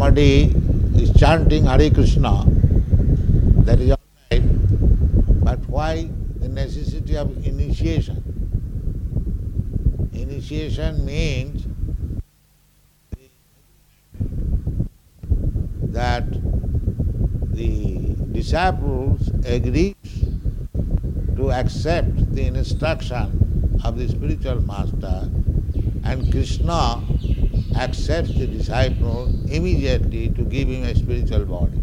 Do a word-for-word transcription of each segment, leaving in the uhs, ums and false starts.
somebody is chanting Hare Krishna, that is all right, but why the necessity of initiation? Initiation means that the disciples agree to accept the instruction of the spiritual master, and Krishna accepts the disciple immediately to give him a spiritual body.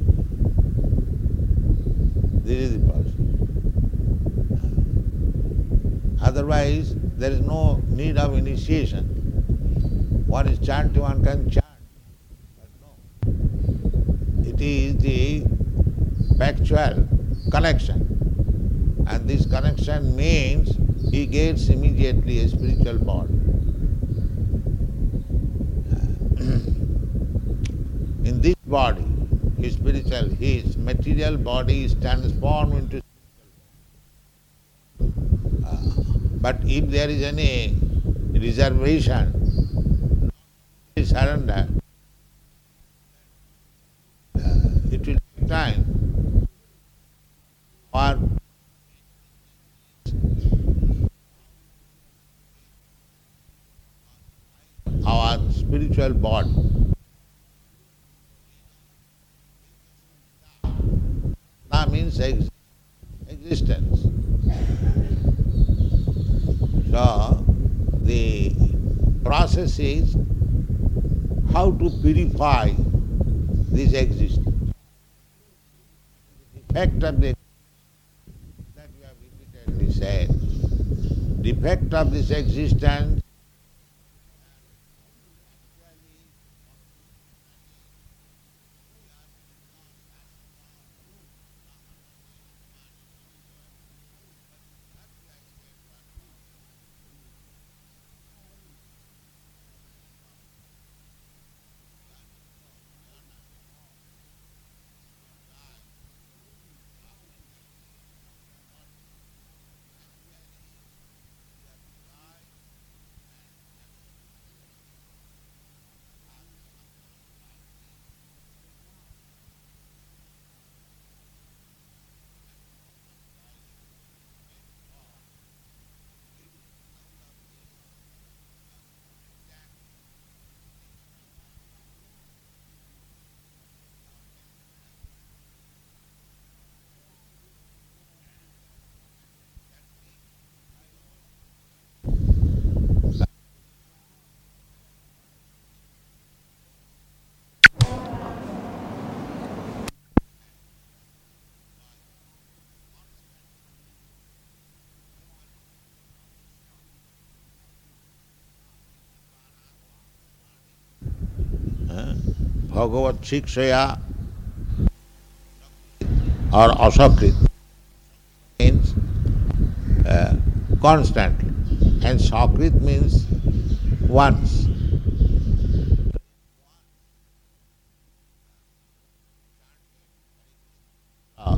This is the person. Otherwise, there is no need of initiation. One is chanting, one can chant. But no. It is the factual connection. And this connection means he gets immediately a spiritual body. In this body, his spiritual, his material body is transformed into spiritual body. Uh, but if there is any reservation, surrender, uh, it will take time. Or our spiritual body. Na means ex- existence. So, the process is how to purify this existence. The effect of the that we have repeatedly said. The effect of this existence Bhagavat Shikshaya or Asakrit means uh, constantly, and Sakrit means once. Uh,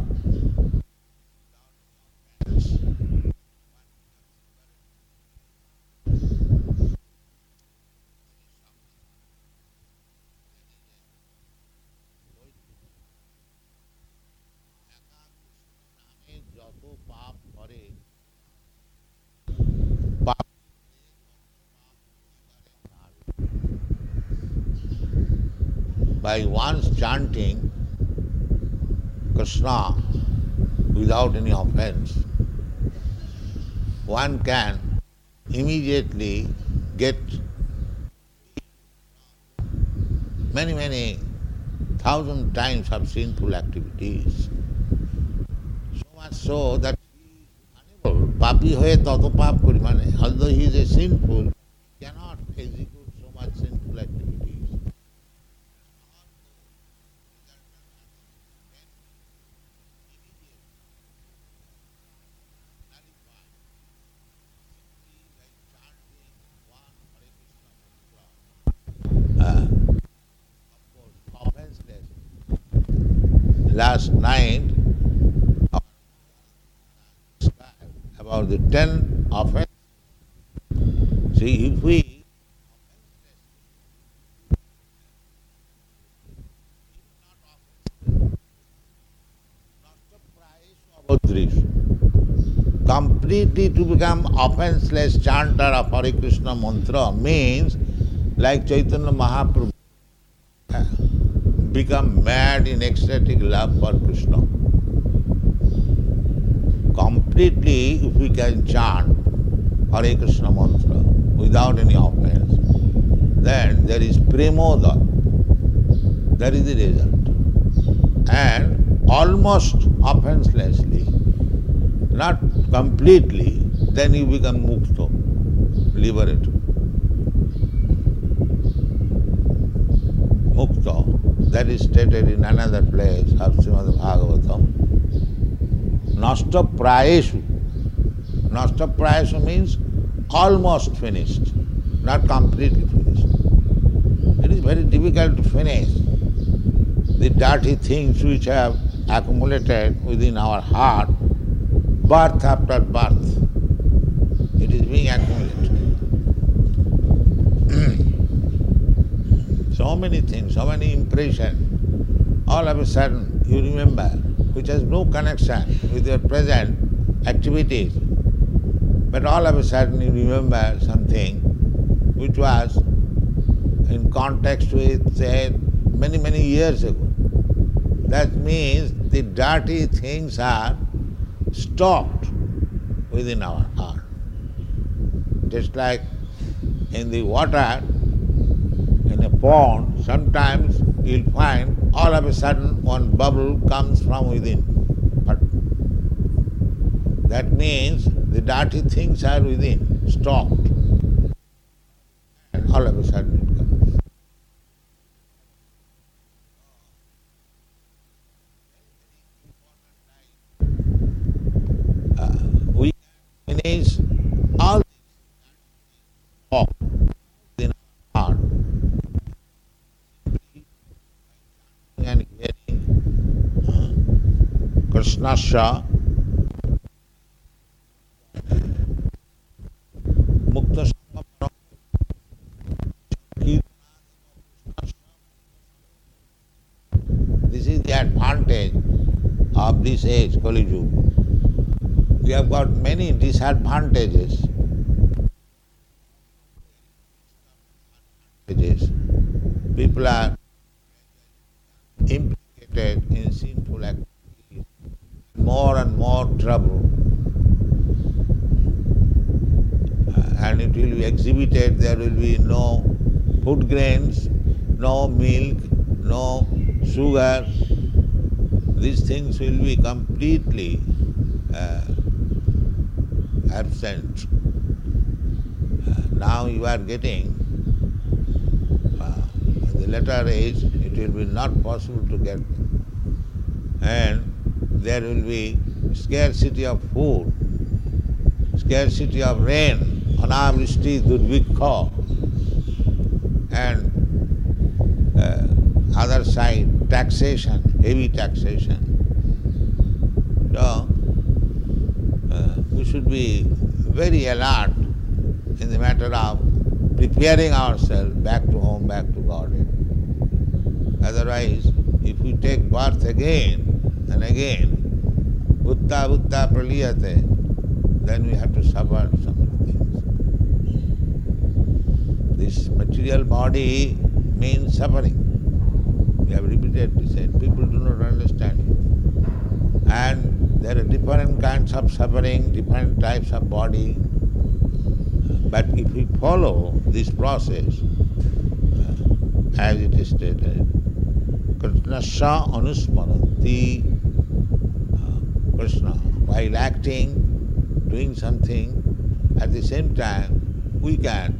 by once chanting Krishna without any offense, one can immediately get many, many thousand times of sinful activities. So much so that he is unable, papi hoye tato pap kori mane, although he is a sinful, he cannot execute so much sinful activities. Uh, offenseless. Last night, about the ten offenses. See, if we Saudris. Completely to become offenseless chanter of Hare Krishna mantra means like Chaitanya Mahaprabhu become mad in ecstatic love for Krishna. Completely, if we can chant Hare Krishna mantra without any offense, then there is premoda. That is the result. And almost offenselessly, not completely, then you become mukto, liberated. Mukta, that is stated in another place of Srimad Bhagavatam. Nasta prayeshu. Nasta prayeshu means almost finished, not completely finished. It is very difficult to finish the dirty things which have accumulated within our heart, birth after birth. It is being accumulated. So many things, so many impressions, all of a sudden you remember, which has no connection with your present activities, but all of a sudden you remember something which was in context with, say, many, many years ago. That means the dirty things are stopped within our heart. Just like in the water, in a pond, sometimes you'll find all of a sudden one bubble comes from within. But that means the dirty things are within, stopped. And all of a sudden it comes. Uh, we finish all these within our heart. And hearing uh, Krishnasya Mukta. This is the advantage of this age, Kali Yuga. We have got many disadvantages. People are implicated in sinful activities, more and more trouble, uh, and it will be exhibited. There will be no food grains, no milk, no sugar. These things will be completely uh, absent. Uh, now you are getting the later age, it will be not possible to get them. And there will be scarcity of food, scarcity of rain, anavrishti durvikha, and uh, other side, taxation, heavy taxation. So, uh, we should be very alert in the matter of preparing ourselves back to home, back to Godhead. Otherwise, if we take birth again and again, butta butta praliyate, then we have to suffer some things. This material body means suffering. We have repeatedly said, people do not understand it. And there are different kinds of suffering, different types of body. But if we follow this process, uh, as it is stated, Krishnasya anusmaranti, uh, Krishna, while acting, doing something, at the same time, we can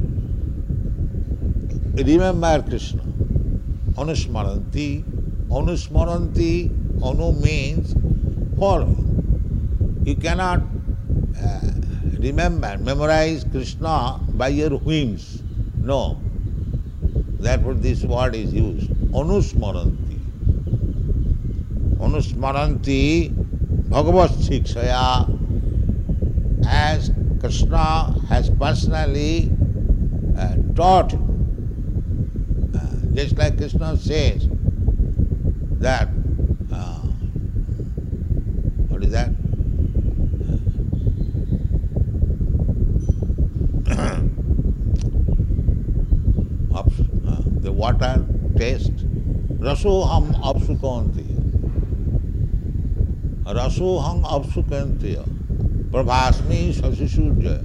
remember Krishna. Anusmaranti, anusmaranti, anu means following. You cannot uh, remember, memorize Krishna by your whims. No. Therefore this word is used. Anusmaranti. Anusmaranti Bhagavat Shikshaya, as Krishna has personally uh, taught. Uh, just like Krishna says that, uh, what is that? water taste. Rasoham apsukantiya. Rasoham apsukantiya. Prabhasmi sasisujya.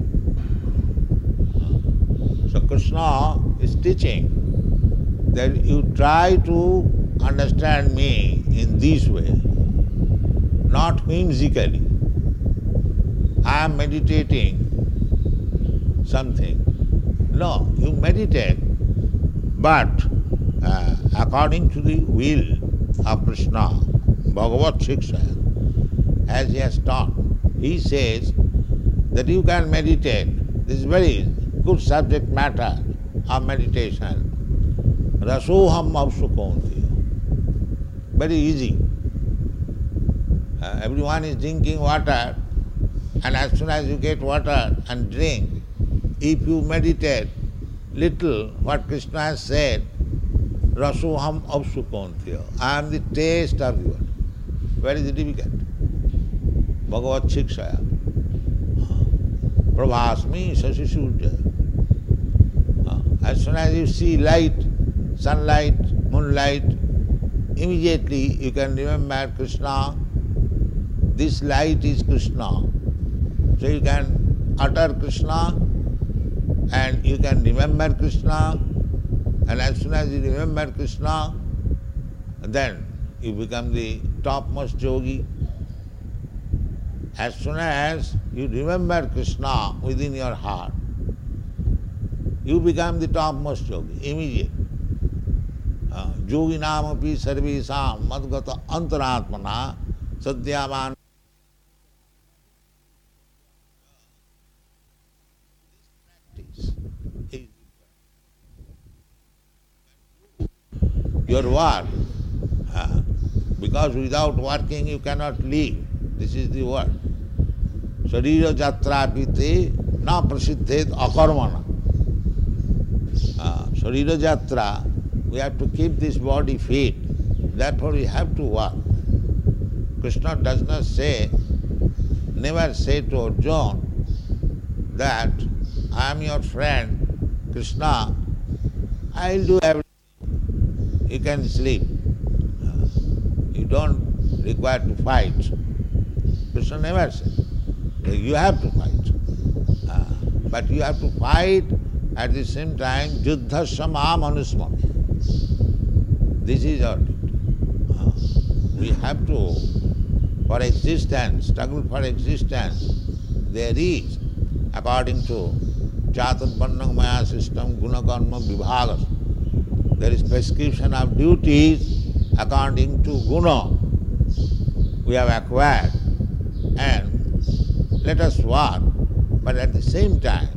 So Krishna is teaching that you try to understand me in this way, not whimsically. I am meditating something. No, you meditate, but uh, according to the will of Krishna, Bhagavat Shiksha, as he has taught, he says that you can meditate. This is very good subject matter of meditation. Rasoham apsukantiya. Very easy. Uh, everyone is drinking water, and as soon as you get water and drink, if you meditate little what Krishna has said, Rasoham apsukantiya. I am the taste of the water. Very difficult. Bhagavat Shikshaya. Prabhasmi sasisujya. As soon as you see light, sunlight, moonlight, immediately you can remember Krishna. This light is Krishna. So you can utter Krishna and you can remember Krishna, and as soon as you remember Krishna, then you become the topmost yogi. As soon as you remember Krishna within your heart, you become the topmost yogi, immediate. Yogi namapi sarvesam madgata antaratmana sadhyavan. Your work, uh, because without working you cannot live. This is the word. Sharira jatra pite na prasiddhet akarmana. Uh, Sharira jatra, we have to keep this body fit. Therefore we have to work. Krishna does not say, never say to Arjuna that I am your friend, Krishna, I will do everything. You can sleep. You don't require to fight. Krishna never said. You have to fight. Uh, but you have to fight at the same time, Juddha Samam Anusmami. This is our duty. Uh, we have to, for existence, struggle for existence, there is, according to Chaturvarna Maya system, Guna Karma Vibhagas, there is prescription of duties according to guna we have acquired, and let us work, but at the same time,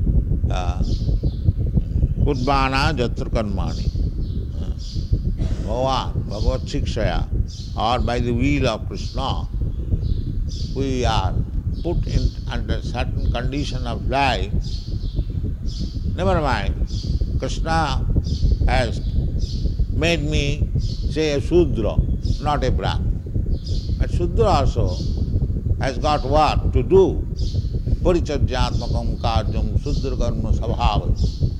Udvana Jatra Karmani, Bhagavan, Bhagavat Shikshaya, or by the will of Krishna, we are put in under certain condition of life. Never mind, Krishna has made me, say, a Shudra, not a Brahmin. But Shudra also has got work to do. Parichajyatmakam karjam Shudra karma sabhava.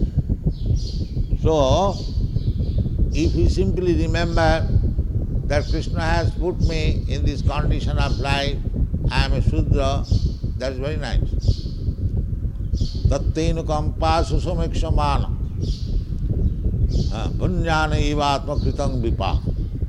So, if we simply remember that Krishna has put me in this condition of life, I am a Shudra, that is very nice. Tattenukampa susamekshamana. Punyana ivatma kritang vipa.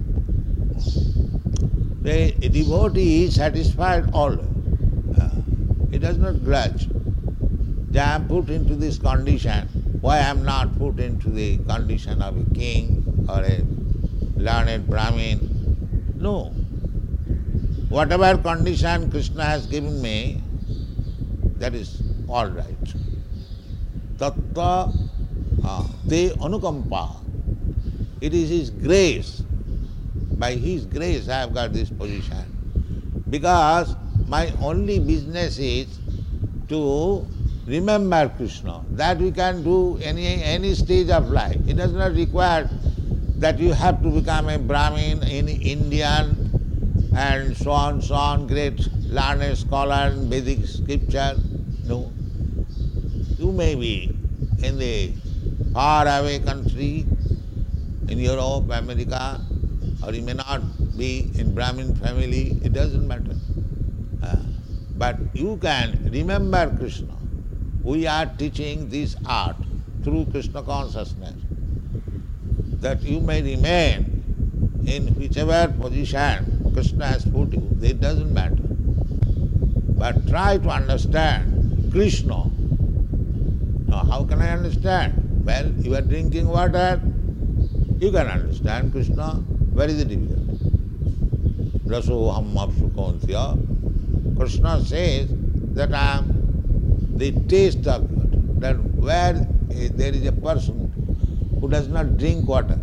The devotee is satisfied always. He does not grudge. I am put into this condition. Why I am not put into the condition of a king or a learned Brahmin? No. Whatever condition Krishna has given me, that is all right. Tattva te anukampa. It is His grace. By His grace I have got this position. Because my only business is to remember Krishna. That we can do any any stage of life. It does not require that you have to become a Brahmin, in Indian, and so on, so on, great learned scholar in Vedic scripture. No. You may be in the far away country in Europe, America, or he may not be in Brahmin family, it doesn't matter. Uh, but you can remember Krishna. We are teaching this art through Krishna consciousness, that you may remain in whichever position Krishna has put you, it doesn't matter. But try to understand Krishna. Now, how can I understand? Well, you are drinking water, you can understand Krishna. Where is the difficulty? Rasoham apsukantya. Krishna says that I am the taste of water. That where there is a person who does not drink water,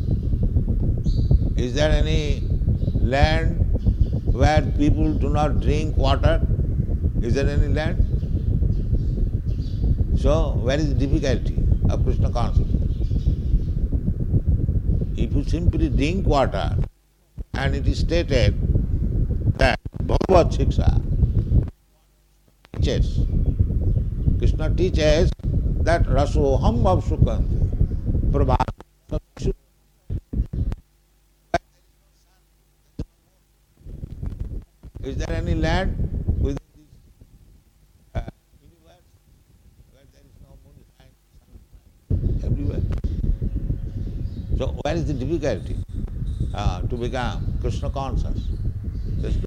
is there any land where people do not drink water? Is there any land? So, where is the difficulty of Krishna consciousness? If you simply drink water, and it is stated that Bhagavad Shiksha teaches, Krishna teaches that Rasoham Avsukanti Prabhata. Is there any land within this uh, universe where there is no moon, sun, everywhere? So where is the difficulty uh, to become Krishna conscious? Just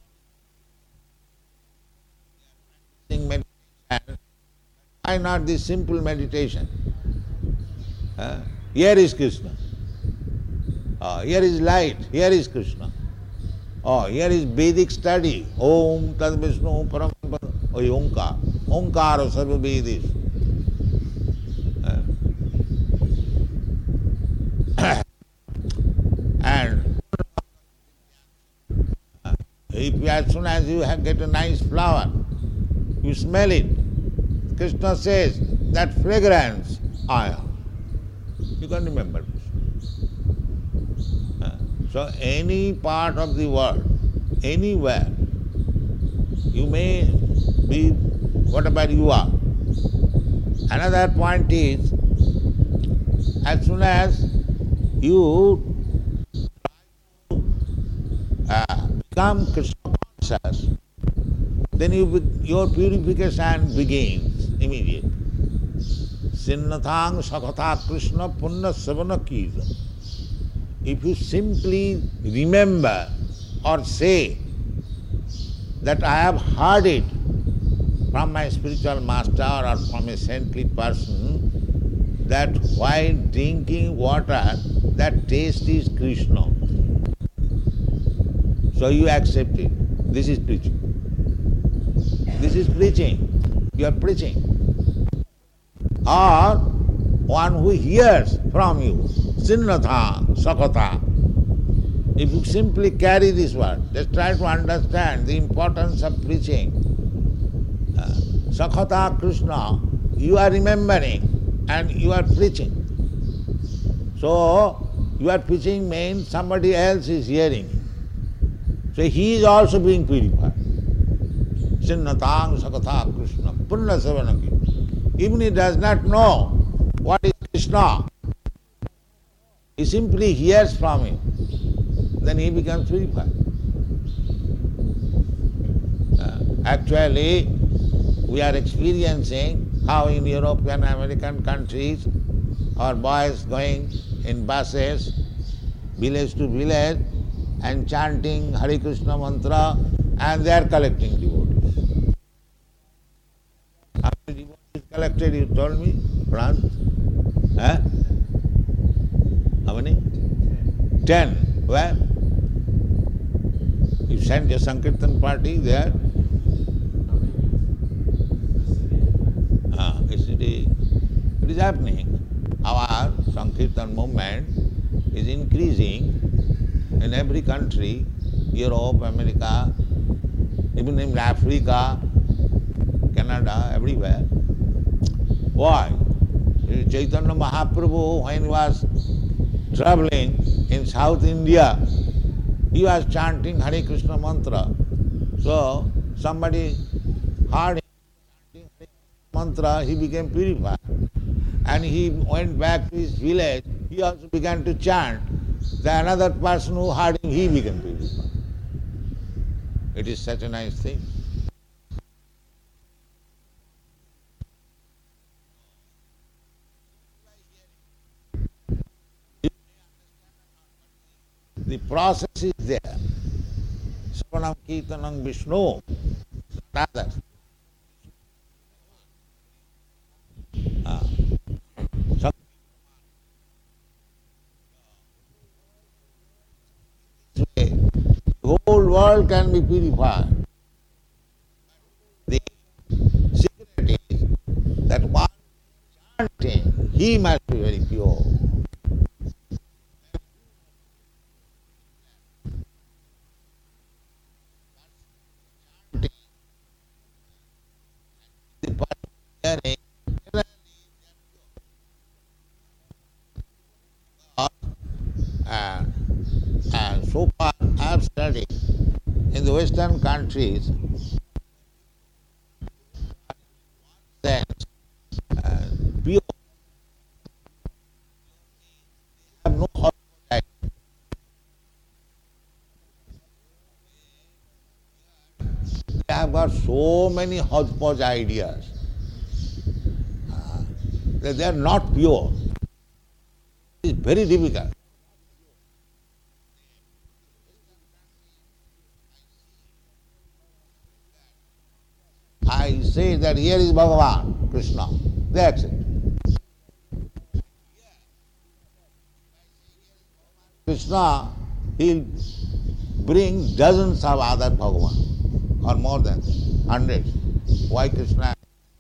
meditation. Why not this simple meditation? Uh, here is Krishna. Uh, here is light. Here is Krishna. Oh, here is Vedic study. Om Tad Vishnu Param Padam. Oh, Onkar. Onkara Sarva Vedis. And if as soon as you have get a nice flower, you smell it, Krishna says, that fragrance, I am. You can remember this. So any part of the world, anywhere, you may be whatever you are. Another point is, as soon as you uh, become Krishna conscious, then you be, your purification begins immediately. Sinnathang sakhatha Krishna punna savana kirtan. If you simply remember or say that I have heard it from my spiritual master or from a saintly person, that while drinking water, that taste is Krishna. So you accept it. This is preaching. This is preaching. You are preaching. Or one who hears from you, Sinnatha, Sakata. If you simply carry this word, just try to understand the importance of preaching. Uh, Sakata Krishna, you are remembering and you are preaching. So, you are preaching means somebody else is hearing. So he is also being purified. Sinnatang Sakata Krishna, Punna Savanaki. Even he does not know what is Krishna, he simply hears from him, then he becomes purified. Uh, actually, we are experiencing how in European American countries, our boys going in buses, village to village, and chanting Hare Krishna mantra, and they are collecting devotees. How many devotees collected, you told me, France? Huh? How many? Ten. Where? You sent a Sankirtan party there? Ah, it is, it is happening. Our Sankirtan movement is increasing in every country, Europe, America, even in Africa, Canada, everywhere. Why? Chaitanya Mahaprabhu, when he was traveling in South India, he was chanting Hare Krishna mantra. So, somebody heard him chanting Hare Krishna mantra, he became purified. And he went back to his village he also began to chant. The another person who heard him, he began to chant. It is such a nice thing. The process is there. Sravanam Kirtanam Vishnu, not others. Ah. So this way, the whole world can be purified. The secret is that one chanting, he must be very pure. The person hearing, and, and so far I have studied in the Western countries, sense, uh, pure, have no hostility. They have got so many hodgepodge ideas uh, that they are not pure. It is very difficult. I say that here is Bhagavan, Krishna. They accept. Krishna, he'll bring dozens of other Bhagavan, or more than hundreds. Why Krishna?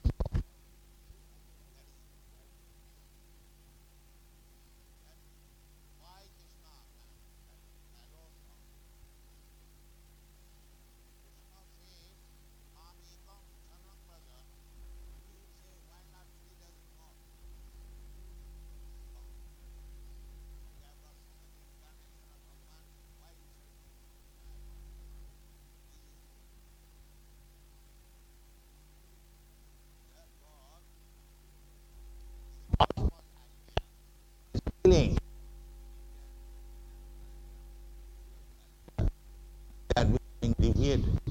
Feeling that we are being defeated.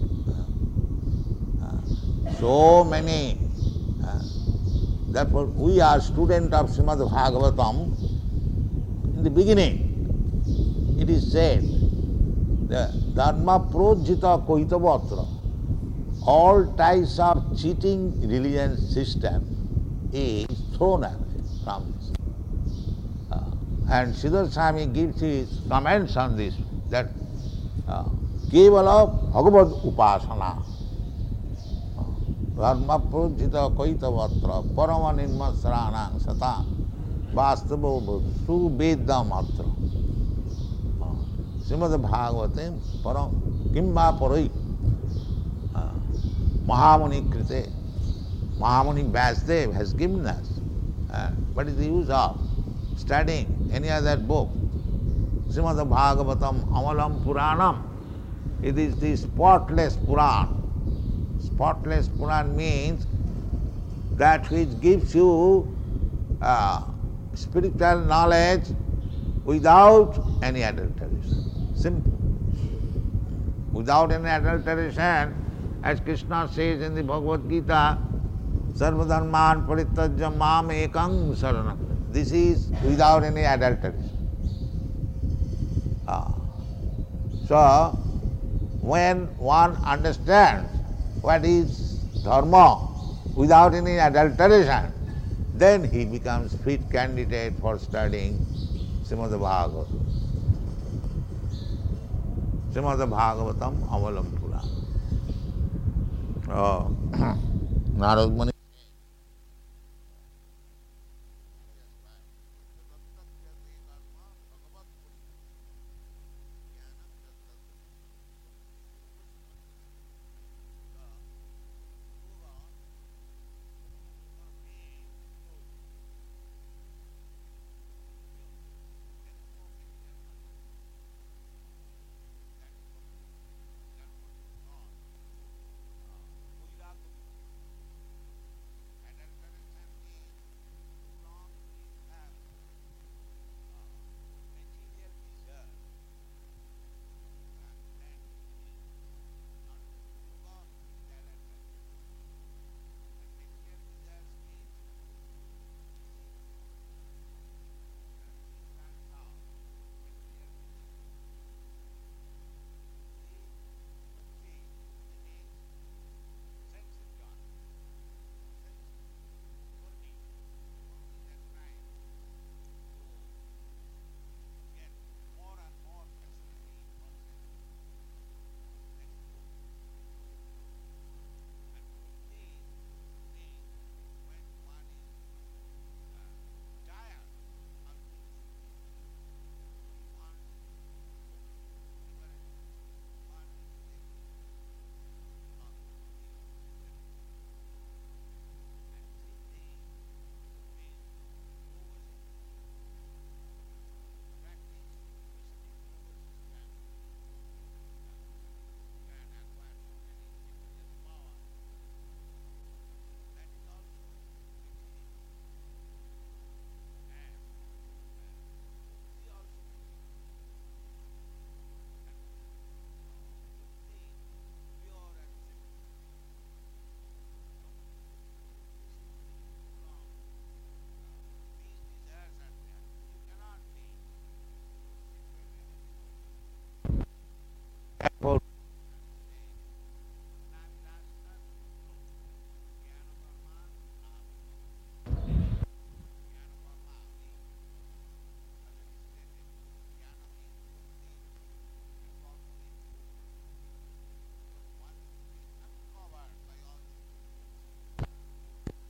So many. Uh, therefore, we are students of Srimad Bhagavatam. In the beginning, it is said, the Dharma Projita Koitavatra, all types of cheating religion system is thrown away from this. Uh, and Siddhar Swami gives his comments on this, that uh, Kevala Bhagavad Upasana, Dharma Projita Koitavatra, Parama Nirmasranang Sata, Vastava Subedda Matra. Srimad Bhagavatam Param Kimma Parai Mahamuni Krite. Mahamuni Vyasdev has given us. Uh, what is the use of studying any other book? Srimad Bhagavatam Amalam Puranam. It is the spotless Puran. Spotless Puran means that which gives you uh, spiritual knowledge without any adulteration. Simple. Without any adulteration, as Krishna says in the Bhagavad Gita, Sarvadharman Parityajya Mam Ekam Saranam. This is without any adulteration. Ah. So, when one understands what is dharma without any adulteration, then he becomes fit candidate for studying Srimad Bhagavatam. Srimad Bhagavatam Amalam Puran. Oh, Narad Muni.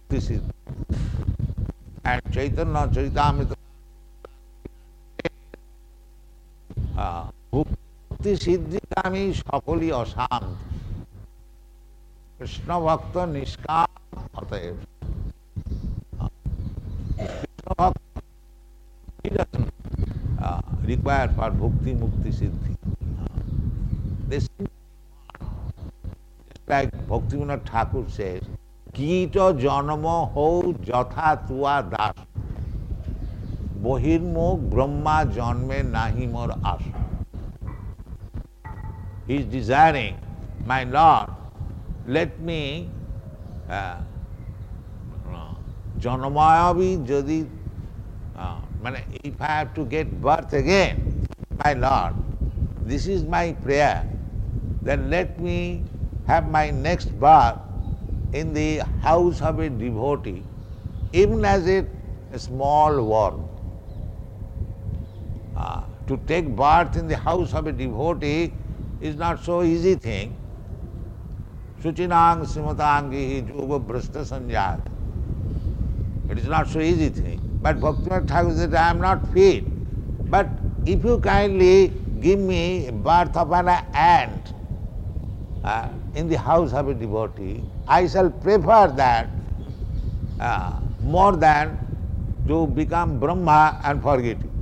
This is and Chaitanya Charitamrita ভক্তি সিদ্ধিকামী সকলই অশান্ত কৃষ্ণ ভক্ত নিষ্কাম অতএব কৃষ্ণ ভক্ত he doesn't uh, require for bhakti mukti siddhi. This like Bhaktivinoda Thakur says, Kito janama ho jatha tua das Bohirmukh Brahma janme nahi mor as. He is desiring, my Lord, let me janamayavi jadi মানে if I have to get birth again, my Lord, this is my prayer, then let me have my next birth in the house of a devotee, even as a, a small worm. Uh, to take birth in the house of a devotee is not so easy thing. Suchinang simatangihi yoga brashta sanjat. It is not so easy thing. But Bhaktivinoda Thakur said, I am not fit. But if you kindly give me birth of an ant uh, in the house of a devotee, I shall prefer that uh, more than to become Brahma and forget it.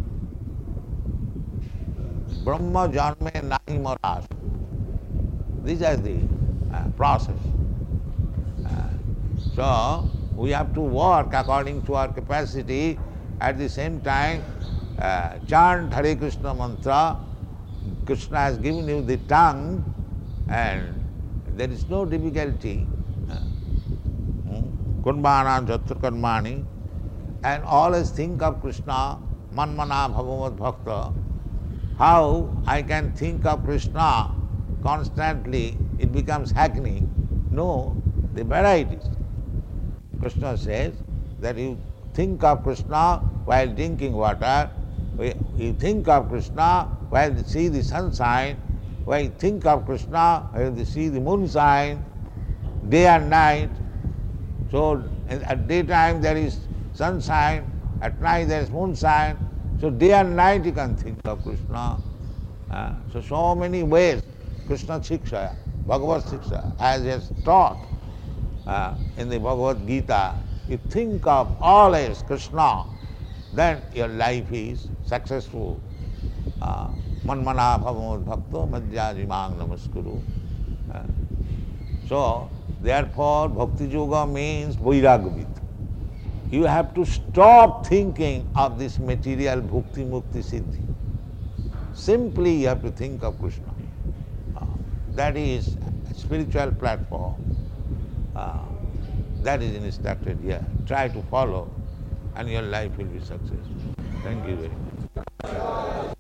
Brahma janme nahi moras. This is the uh, process. Uh, so, we have to work according to our capacity. At the same time, uh, chant Hare Krishna mantra. Krishna has given you the tongue, and there is no difficulty. Kurmana jatra karmani, and always think of Krishna. Manmana bhavamad bhakta. How I can think of Krishna constantly? It becomes hackneyed. No, the varieties. Krishna says that you think of Krishna while drinking water, you think of Krishna while you see the sunshine, while you think of Krishna while you see the moonshine, day and night. So at daytime there is sunshine, at night there is moonshine. So day and night you can think of Krishna. Uh, so, so many ways Krishna Shiksha, Bhagavad Shiksha, as he has taught uh, in the Bhagavad Gita, you think of always Krishna, then your life is successful. Manmana bhavamad bhakto madhyajimang namaskuru. So, therefore, Bhakti Yoga means Vairagavit. You have to stop thinking of this material bhukti mukti siddhi. Simply you have to think of Krishna. Uh, that is a spiritual platform. Uh, that is instructed here. Try to follow and your life will be successful. Thank you very much.